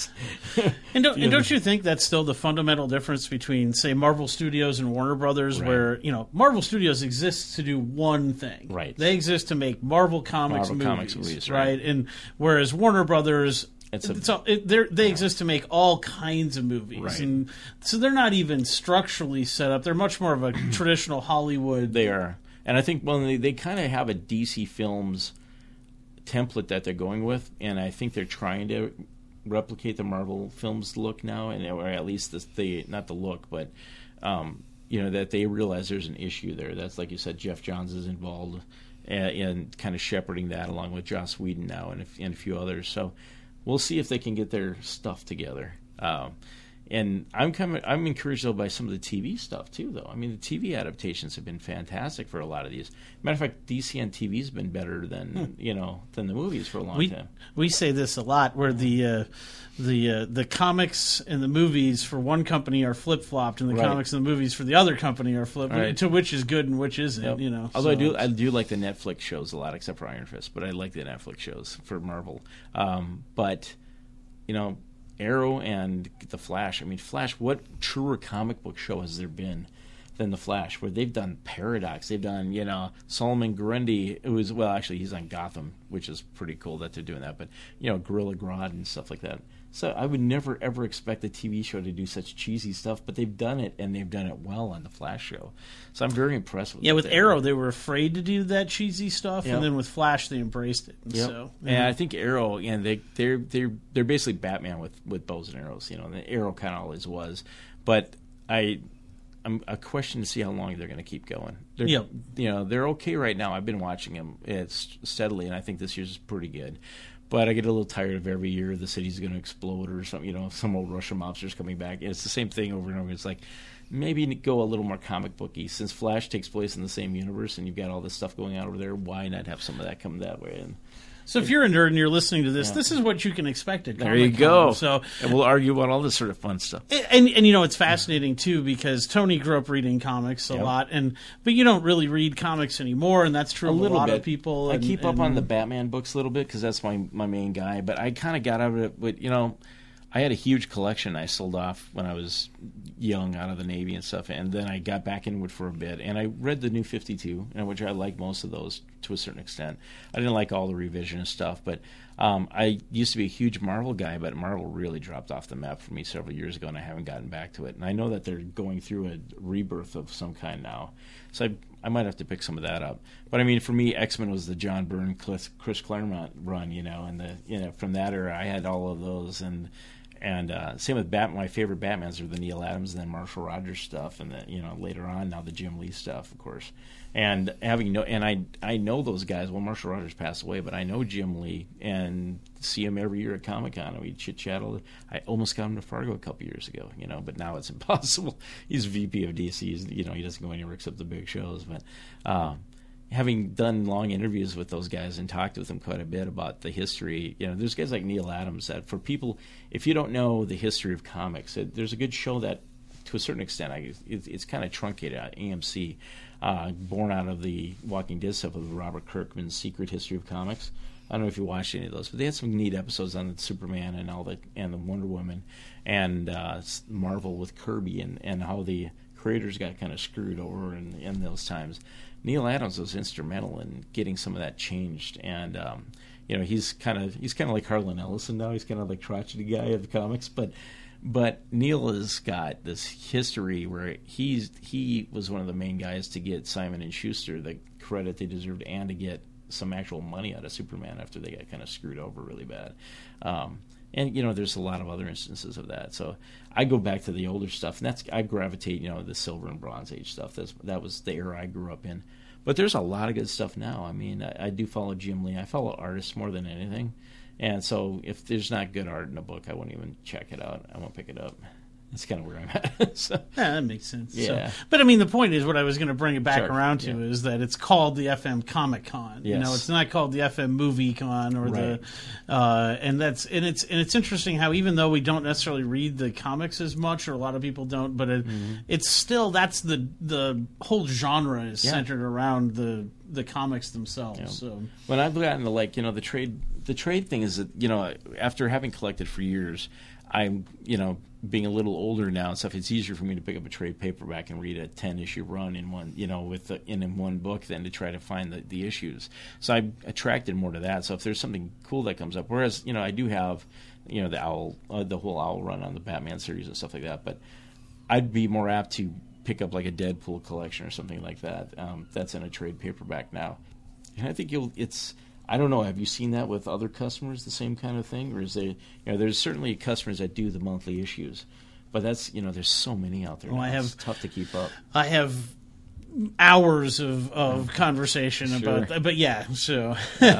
And don't, and don't you think that's still the fundamental difference between, say, Marvel Studios and Warner Brothers, Right. where, you know, Marvel Studios exists to do one thing. Right. They exist to make Marvel Comics Marvel movies. Comics movies, right? right. And whereas Warner Brothers... It's a- It's all, it, they're- they exist to make all kinds of movies, Right. and so they're not even structurally set up. They're much more of a traditional Hollywood. They are. And I think, well, they, they kind of have a D C Films template that they're going with, and I think they're trying to replicate the Marvel Films look now, and or at least the, the not the look, but um, you know, that they realize there's an issue there. That's like you said, Jeff Johns is involved in, in kind of shepherding that along with Joss Whedon now and a, and a few others. So we'll see if they can get their stuff together. Um, and I'm coming. I'm encouraged though by some of the T V stuff too. Though I mean, the T V adaptations have been fantastic for a lot of these. Matter of fact, D C on T V's been better than Hmm. you know than the movies for a long we time. we say this a lot, where the uh, the uh, the comics and the movies for one company are flip flopped, and the Right. comics and the movies for the other company are flipped. Right. To which is good and which isn't. Yep. You know. Although I so do, it's- I do like the Netflix shows a lot, except for Iron Fist. But I like the Netflix shows for Marvel. Um, but you know, Arrow and the Flash. I mean, Flash. What truer comic book show has there been than the Flash? Where they've done Paradox, they've done you know Solomon Grundy, who is well, actually he's on Gotham, which is pretty cool that they're doing that. But you know, Gorilla Grodd and stuff like that. So I would never ever expect a T V show to do such cheesy stuff, but they've done it, and they've done it well on the Flash show. So I'm very impressed with. yeah, what with they're- Arrow, they were afraid to do that cheesy stuff, Yep. and then with Flash, they embraced it. And Yep. so, And I think Arrow, and they they're they're they're basically Batman with, with bows and arrows. You know, and the Arrow kind of always was, but I. I'm a question to see how long they're going to keep going. They're, Yep. You know, they're okay right now. I've been watching them it's steadily, and I think this year's is pretty good. But I get a little tired of every year the city's going to explode or something. You know, some old Russian mobsters coming back. And it's the same thing over and over. It's like maybe go a little more comic booky. Since Flash takes place in the same universe, and you've got all this stuff going on over there, why not have some of that come that way? And so if you're a nerd and you're listening to this, Yeah. this is what you can expect at there you Comic-Con. go. So. and we'll argue about all this sort of fun stuff. And and you know it's fascinating too because Tony grew up reading comics a Yep. lot, and but you don't really read comics anymore, and that's true A of a little lot bit. of people. I and- keep up and- on the Batman books a little bit because that's my my main guy. But I kind of got out of it. But you know, I had a huge collection I sold off when I was young out of the Navy and stuff, and then I got back into it for a bit. And I read the New fifty-two, and which I like most of those to a certain extent. I didn't like all the revisionist stuff, but um, I used to be a huge Marvel guy, but Marvel really dropped off the map for me several years ago, and I haven't gotten back to it. And I know that they're going through a rebirth of some kind now, so I, I might have to pick some of that up. But I mean, for me, X-Men was the John Byrne, Chris, Chris Claremont run, you know, and the you know from that era, I had all of those, and and uh, same with Batman. My favorite Batmans are the Neil Adams and then Marshall Rogers stuff, and the you know later on now the Jim Lee stuff, of course. And having no, and I I know those guys. Well, Marshall Rogers passed away, but I know Jim Lee and see him every year at Comic Con. We chit chat. I almost got him to Fargo a couple years ago, you know, but now it's impossible. He's V P of D C. He's, you know, he doesn't go anywhere except the big shows. But um, having done long interviews with those guys and talked with them quite a bit about the history, you know, there's guys like Neil Adams that for people, if you don't know the history of comics, it, there's a good show that, to a certain extent, I, it, it's kind of truncated at A M C. Uh, born out of the Walking Dead stuff with Robert Kirkman's Secret History of Comics. I don't know if you watched any of those, but they had some neat episodes on the Superman and all the and the Wonder Woman and uh, Marvel with Kirby and, and how the creators got kind of screwed over in, in those times. Neil Adams was instrumental in getting some of that changed, and um, you know he's kind of he's kind of like Harlan Ellison now. He's kind of like crotchety guy of the comics, but but Neil has got this history where he's he was one of the main guys to get Simon and Schuster the credit they deserved, and to get some actual money out of Superman after they got kind of screwed over really bad. Um, and you know, there's a lot of other instances of that. So I go back to the older stuff, and that's I gravitate, you know, the Silver and Bronze Age stuff. That's that was the era I grew up in. But there's a lot of good stuff now. I mean, I, I do follow Jim Lee. I follow artists more than anything, and so if there's not good art in a book, I won't even check it out. I won't pick it up. That's kind of where I'm at. So, yeah, that makes sense. Yeah. So, but I mean, the point is, what I was going to bring it back Sure. around to Yeah. is that it's called the F M Comic Con. You Yes. know, it's not called the F M Movie Con or Right. the, uh, and that's and it's and it's interesting how even though we don't necessarily read the comics as much, or a lot of people don't, but it, Mm-hmm. it's still that's the the whole genre is Yeah. centered around the the comics themselves. Yeah. So when I've gotten to, like, you know, the trade the trade thing is that, you know, after having collected for years, I'm, you know, being a little older now and stuff, it's easier for me to pick up a trade paperback and read a ten issue run in one, you know, with the, in, in one book than to try to find the, the issues. So I'm attracted more to that. So if there's something cool that comes up, whereas, you know, I do have, you know, the Owl, uh, the whole Owl run on the Batman series and stuff like that, but I'd be more apt to pick up like a Deadpool collection or something like that. Um, that's in a trade paperback now, and I think you'll. It's. I don't know. Have you seen that with other customers, the same kind of thing, or is they? You know, there's certainly customers that do the monthly issues, but that's, you know, there's so many out there. Well, now. I have- It's tough to keep up. I have hours of, of conversation Sure. about that, but yeah, so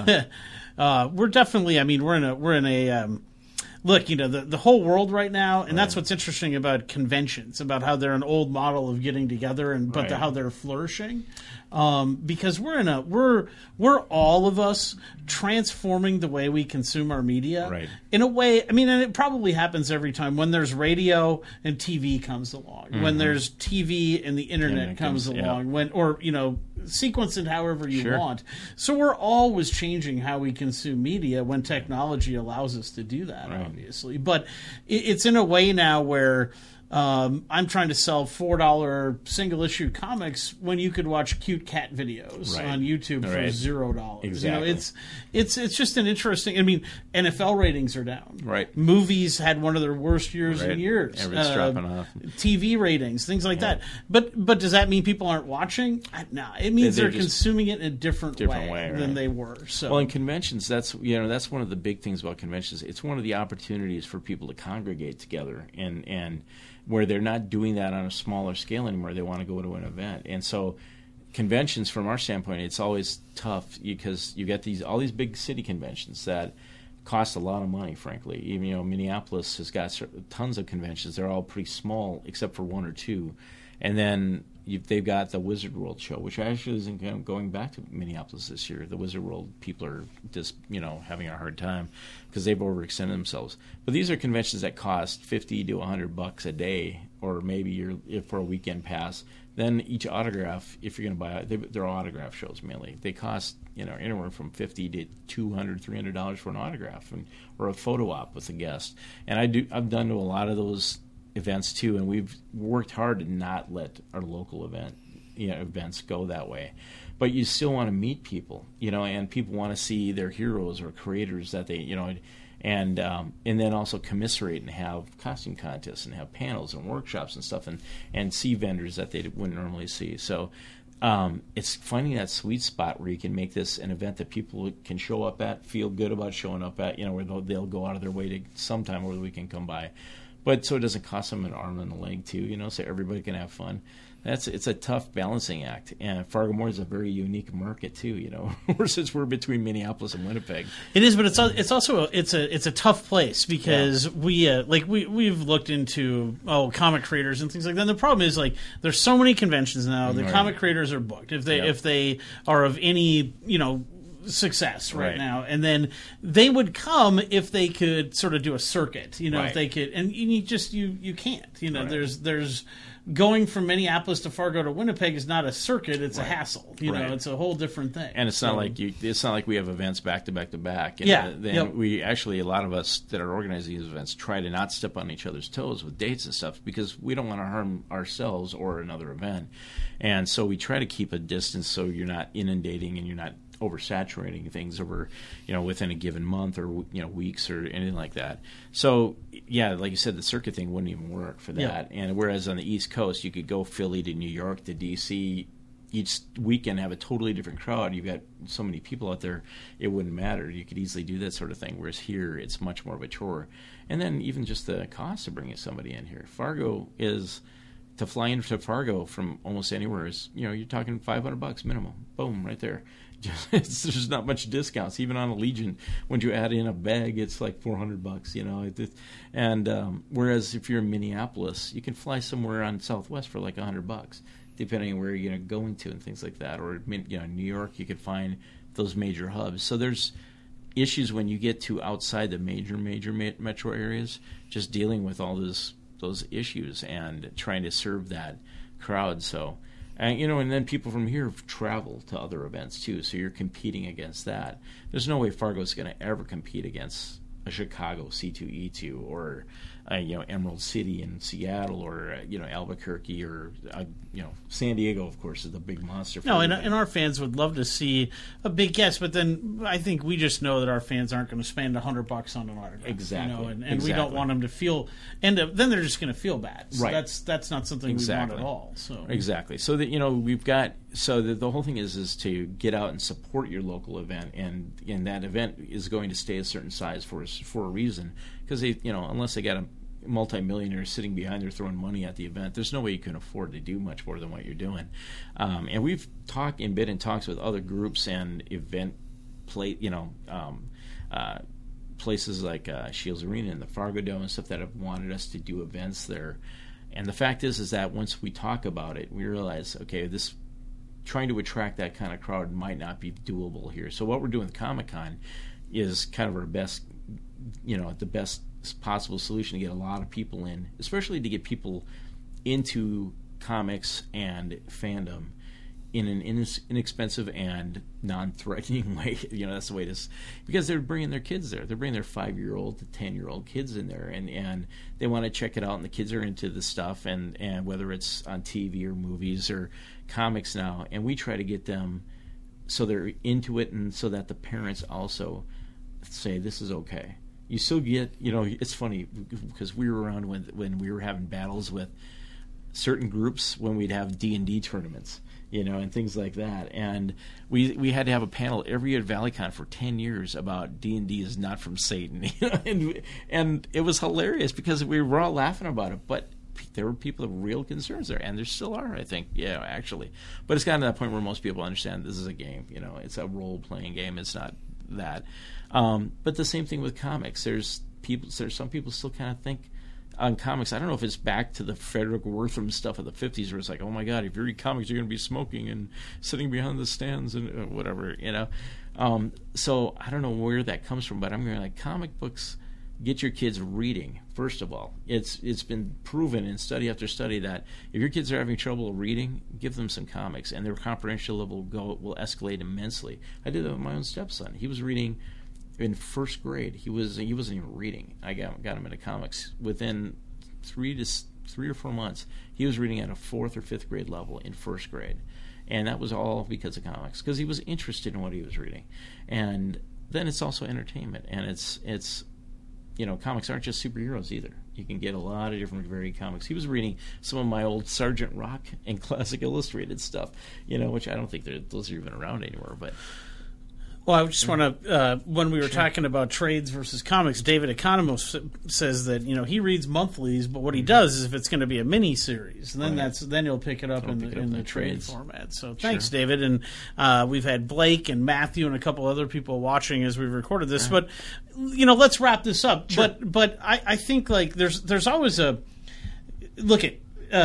uh, we're definitely. I mean, we're in a we're in a um, look. You know, the the whole world right now, and that's what's interesting about conventions, about how they're an old model of getting together, and but Right. how they're flourishing. Um, because we're in a we're we're all of us transforming the way we consume our media Right. in a way. I mean, and it probably happens every time when there's radio and T V comes along, when there's T V and the internet Internet comes, comes, yeah. along, when or you know sequence it however you Sure. want. So we're always changing how we consume media when technology allows us to do that, Right. obviously. But it, it's in a way now where. Um, I'm trying to sell four dollar single issue comics when you could watch cute cat videos Right. on YouTube for Right. zero dollars. Exactly. You know, it's it's it's just an interesting. I mean, N F L ratings are down. Right. Movies had one of their worst years in Right. years. Everything's Uh, dropping off. T V ratings, things like that. But but does that mean people aren't watching? I- No, it means They're they're, just consuming it in a different, different way, way, than right. they were. So Well, in conventions, that's, you know, that's one of the big things about conventions. It's one of the opportunities for people to congregate together, and and where they're not doing that on a smaller scale anymore. They want to go to an event, and so conventions, from our standpoint, it's always tough because you get these all these big city conventions that cost a lot of money. Frankly, even, you know, Minneapolis has got tons of conventions. They're all pretty small except for one or two, and then you, they've got the Wizard World show, which actually isn't going back to Minneapolis this year. The Wizard World people are just, you know, having a hard time because they've overextended themselves. But these are conventions that cost fifty to a hundred bucks a day, or maybe you're if for a weekend pass. Then each autograph, if you're going to buy it, they, they're autograph shows mainly. They cost, you know, anywhere from fifty to two hundred, three hundred dollars for an autograph, and or a photo op with a guest. And I do, I've done to a lot of those events too, and we've worked hard to not let our local event, you know, events go that way. But you still want to meet people, you know, and people want to see their heroes or creators that they, you know, and um, and then also commiserate and have costume contests and have panels and workshops and stuff, and, and see vendors that they wouldn't normally see. So um, it's finding that sweet spot where you can make this an event that people can show up at, feel good about showing up at, you know, where they'll, they'll go out of their way to sometime over the weekend come by. But so it doesn't cost them an arm and a leg too, you know, so everybody can have fun. That's it's a tough balancing act, and Fargo-Moorhead is a very unique market too, you know. Since we're between Minneapolis and Winnipeg, it is, but it's al- it's also a, it's a it's a tough place because we uh, like we we've looked into oh comic creators and things like that. And the problem is like there's so many conventions now. The Right. comic creators are booked if they Yep. if they are of any you know success right, Right. now, and then they would come if they could sort of do a circuit, you know, Right. if they could, and you just you you can't, you know, Right. there's there's going from Minneapolis to Fargo to Winnipeg is not a circuit; it's a hassle, you Right. know, it's a whole different thing, And it's not So- like you. It's not like we have events back to back to back. And Yeah, Then yep. we actually a lot of us that are organizing these events try to not step on each other's toes with dates and stuff because we don't want to harm ourselves or another event. And so we try to keep a distance so you're not inundating and you're not oversaturating things over, you know, within a given month or you know weeks or anything like that. So yeah, like you said, the circuit thing wouldn't even work for that. Yeah. And whereas on the East Coast, you could go Philly to New York to D C each weekend, have a totally different crowd. You've got so many people out there, it wouldn't matter. You could easily do that sort of thing. Whereas here, it's much more of a chore. And then even just the cost of bringing somebody in here. Fargo is. To fly into Fargo from almost anywhere is, you know, you're talking five hundred bucks minimum. Boom, right there. Just, there's not much discounts. Even on a Legion, when you add in a bag, it's like four hundred bucks, you know. It, and um, whereas if you're in Minneapolis, you can fly somewhere on Southwest for like one hundred bucks, depending on where you're going to and things like that. Or, you know, New York, you could find those major hubs. So there's issues when you get to outside the major, major metro areas, just dealing with all this those issues and trying to serve that crowd. So, and, you know, and then people from here travel to other events too. So you're competing against that. There's no way Fargo's going to ever compete against a Chicago C two E two or uh, you know Emerald City in Seattle or uh, you know Albuquerque or uh, you know San Diego, of course, is the big monster. For No, and, everybody. and our fans would love to see a big guest, but then I think we just know that our fans aren't going to spend a hundred bucks on an autograph. Exactly. You know, and, and we Exactly. don't want them to feel, and uh, then they're just going to feel bad. So Right. That's that's not something Exactly. we want at all. So Exactly. So that you know we've got so the, the whole thing is is to get out and support your local event, and and that event is going to stay a certain size for us for a reason because they you know unless they got a multi-millionaire sitting behind there throwing money at the event, there's no way you can afford to do much more than what you're doing. Um, and we've talked and been in talks with other groups and event play you know. Um, uh, places like uh, Shields Arena and the Fargo Dome and stuff that have wanted us to do events there. And the fact is, is that once we talk about it, we realize, okay, this trying to attract that kind of crowd might not be doable here. So what we're doing with Comic-Con is kind of our best, you know, the best possible solution to get a lot of people in, especially to get people into comics and fandom in an inex- inexpensive and non-threatening way. You know, that's the way to, because they're bringing their kids there. They're bringing their five-year-old to ten-year-old kids in there, and, and they want to check it out, and the kids are into the stuff, and, and whether it's on T V or movies or comics now, and we try to get them so they're into it and so that the parents also say, this is okay. You still get, you know, it's funny because we were around when when we were having battles with certain groups when we'd have D and D tournaments, you know, and things like that. And we we had to have a panel every year at ValleyCon for ten years about D and D is not from Satan. You know? and, and it was hilarious because we were all laughing about it, but there were people with real concerns there, and there still are, I think, yeah, actually. But it's gotten to that point where most people understand this is a game, you know, it's a role-playing game, it's not that. Um, but the same thing with comics. There's people, there's some people still kind of think on comics, I don't know if it's back to the Frederick Wertham stuff of the fifties where it's like, oh my God, if you read comics, you're going to be smoking and sitting behind the stands and uh, whatever, you know. Um, so I don't know where that comes from, but I'm going to like comic books. Get your kids reading, first of all. It's it's been proven in study after study that if your kids are having trouble reading, give them some comics, and their comprehension level will go will escalate immensely. I did that with my own stepson. He was reading in first grade. He was he wasn't even reading. I got got him into comics within three to three or four months. He was reading at a fourth or fifth grade level in first grade, and that was all because of comics, because he was interested in what he was reading. And then it's also entertainment, and it's it's. You know, comics aren't just superheroes either. You can get a lot of different varied comics. He was reading some of my old Sergeant Rock and Classic Illustrated stuff, you know, which I don't think those are even around anymore. But Well, I just want to, uh, when we were sure. talking about trades versus comics, David Economos says that, you know, he reads monthlies, but what he does is if it's going to be a mini series, then right. that's then he'll pick it up in the, in the trade trades. format. So thanks, sure. David. And uh, we've had Blake and Matthew and a couple other people watching as we recorded this. Right. But, you know, let's wrap this up. Sure. But but I, I think, like, there's there's always a, look at, uh,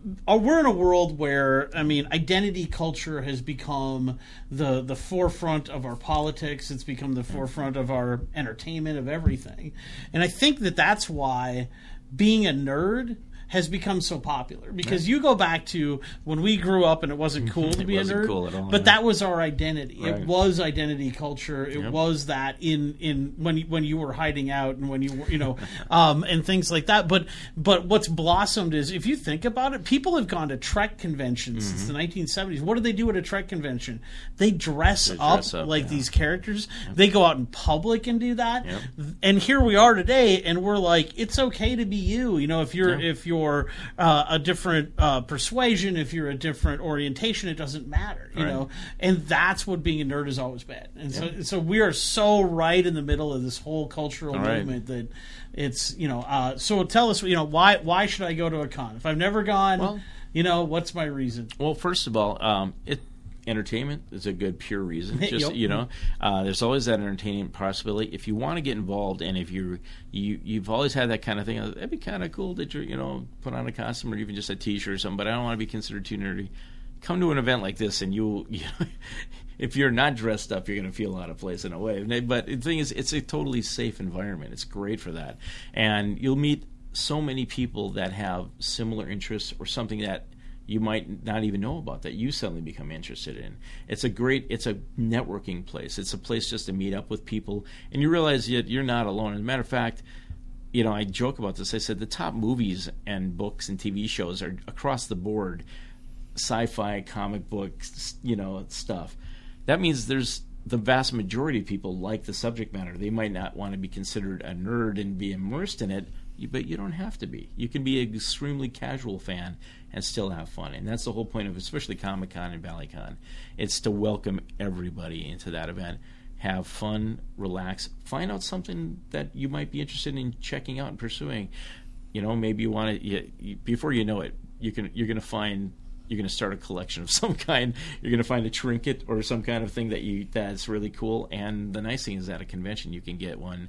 uh, we're in a world where, I mean, identity culture has become the the forefront of our politics. It's become the forefront of our entertainment, of everything. And I think that that's why being a nerd has become so popular, because yeah. you go back to when we grew up and it wasn't cool to be a nerd, cool at all, but yeah. that was our identity. Right. It was identity culture. It yep. was that in, in when you, when you were hiding out and when you were, you know, um, and things like that. But but what's blossomed is, if you think about it, people have gone to Trek conventions mm-hmm. since the nineteen seventies. What do they do at a Trek convention? They dress, they up, dress up like yeah. these characters. Yep. They go out in public and do that. Yep. And here we are today, and we're like, it's okay to be you. You know, if you're yep. if you're uh, a different uh, persuasion, if you're a different orientation, it doesn't matter, you right. know. And that's what being a nerd has always been. And yeah. so, so we are so right in the middle of this whole cultural All movement right. that it's, you know. Uh, so tell us, you know, why why should I go to a con if I've never gone? Well, you know, what's my reason? Well, first of all, um, it. entertainment is a good pure reason. Just yep. you know, uh, there's always that entertainment possibility. If you want to get involved, and if you you you've always had that kind of thing, it'd be kind of cool that you you know put on a costume or even just a T-shirt or something. But I don't want to be considered too nerdy. Come to an event like this, and you'll you know, if you're not dressed up, you're going to feel out of place in a way. But the thing is, it's a totally safe environment. It's great for that, and you'll meet so many people that have similar interests or something that you might not even know about that you suddenly become interested in. It's a great, it's a networking place. It's a place just to meet up with people, and you realize that you're not alone. As a matter of fact, you know, I joke about this. I said the top movies and books and T V shows are across the board, sci-fi, comic books, you know, stuff. That means there's the vast majority of people like the subject matter. They might not want to be considered a nerd and be immersed in it, but you don't have to be. You can be an extremely casual fan and still have fun. And that's the whole point of especially Comic-Con and ValleyCon. It's to welcome everybody into that event. Have fun, relax, find out something that you might be interested in checking out and pursuing. You know, maybe you want to, you, you, before you know it, you can, you're going to find, you're going to start a collection of some kind. You're going to find a trinket or some kind of thing that you that's really cool. And the nice thing is, at a convention, you can get one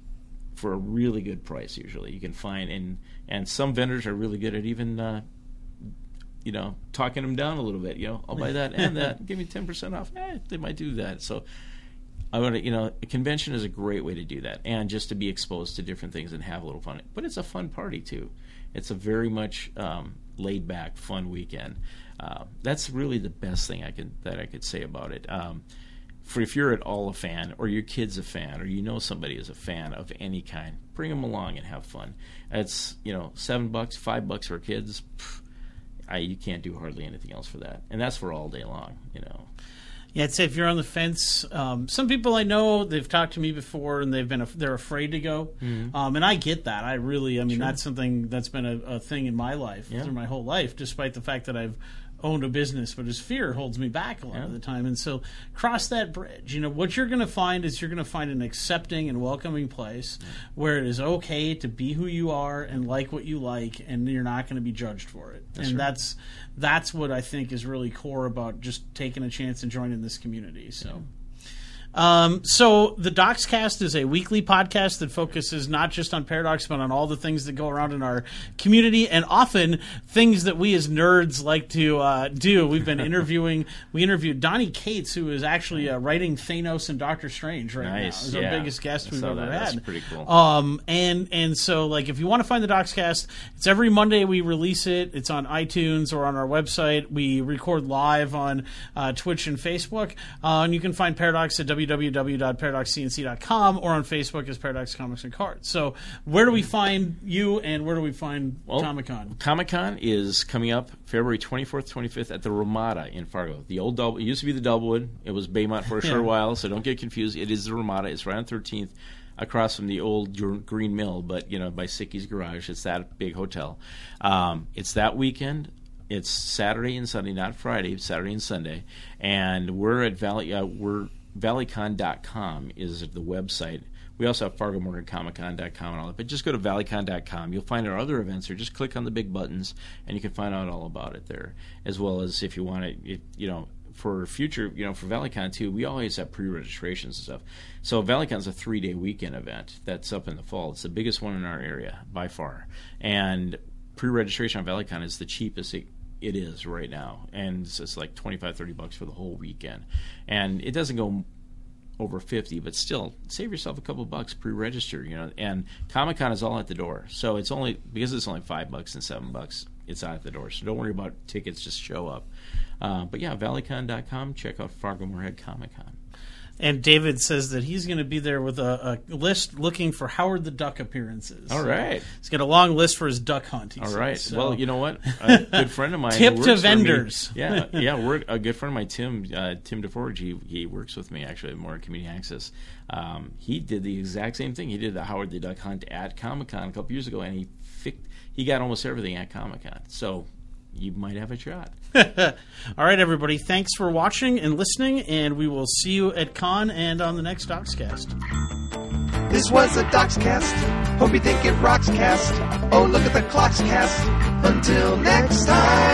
for a really good price. Usually, you can find, and and some vendors are really good at even, uh, you know, talking them down a little bit. You know, I'll buy that and that. Give me ten percent off. Eh, they might do that. So, I want to, you know, a convention is a great way to do that, and just to be exposed to different things and have a little fun. But it's a fun party too. It's a very much um, laid back, fun weekend. Uh, that's really the best thing I could that I could say about it. Um, For if you're at all a fan, or your kid's a fan, or you know somebody is a fan of any kind, bring them along and have fun. It's, you know, seven bucks, five bucks for kids. Pff, I, you can't do hardly anything else for that, and that's for all day long. You know. Yeah, I'd say if you're on the fence, um, some people I know, they've talked to me before, and they've been they're afraid to go, mm-hmm. um, and I get that. I really, I mean, sure. that's something that's been a, a thing in my life yeah. through my whole life, despite the fact that I've owned a business, but his fear holds me back a lot yeah. of the time. And so cross that bridge. You know, what you're going to find is you're going to find an accepting and welcoming place yeah. where it is okay to be who you are and like what you like, and you're not going to be judged for it. That's and right. that's that's what I think is really core about just taking a chance and joining this community. So. Yeah. Um, so the DocsCast is a weekly podcast that focuses not just on Paradox, but on all the things that go around in our community, and often things that we as nerds like to uh, do. We've been interviewing, we interviewed Donnie Cates, who is actually uh, writing Thanos and Doctor Strange right nice. now. He's yeah. our biggest guest I we've saw ever that. had. That's pretty cool. Um, and, and so, like, if you want to find the DocsCast, it's every Monday we release it. It's on iTunes or on our website. We record live on uh, Twitch and Facebook, uh, and you can find Paradox at w w w dot paradox c n c dot com or on Facebook as Paradox Comics and Cards. So where do we find you, and where do we find well, Comic-Con? Comic-Con is coming up February twenty-fourth, twenty-fifth at the Ramada in Fargo. The old Double, it used to be the Doublewood. It was Baymont for a short yeah. while, so don't get confused. It is the Ramada. It's right on thirteenth, across from the old Green Mill, but, you know, by Sicky's Garage. It's that big hotel. Um, it's that weekend. It's Saturday and Sunday, not Friday. Saturday and Sunday, and we're at Valley. Uh, we're valleycon dot com is the website. We also have fargo morgan comic con dot com and all that, but just go to valleycon dot com. You'll find our other events there. Just click on the big buttons, and you can find out all about it there, as well as if you want to, you know, for future, you know, for ValleyCon too, we always have pre-registrations and stuff. So ValleyCon's a three-day weekend event that's up in the fall. It's the biggest one in our area by far, and pre-registration on ValleyCon is the cheapest it, it is right now, and it's, it's like twenty-five, thirty bucks for the whole weekend, and it doesn't go over fifty, but still save yourself a couple of bucks pre-register, you know. And Comic-Con is all at the door, so it's only because it's only five bucks and seven bucks, it's out at the door. So don't worry about tickets; just show up. Uh, but yeah, valleycon dot com. Check out Fargo-Moorhead Comic-Con. And David says that he's going to be there with a, a list looking for Howard the Duck appearances. All right. He's got a long list for his duck hunt. He All says, right. so. Well, you know what? A good friend of mine. Tip who to works for me- vendors. Yeah, yeah. We're a good friend of mine, Tim. Uh, Tim DeForge. He he works with me actually at More Community Access. Um, he did the exact same thing. He did the Howard the Duck hunt at Comic Con a couple years ago, and he fic- he got almost everything at Comic Con. So you might have a shot. All right, everybody. Thanks for watching and listening, and we will see you at Con and on the next Docscast. This was a Docscast. Hope you think it rocks cast. Oh, look at the clocks cast. Until next time.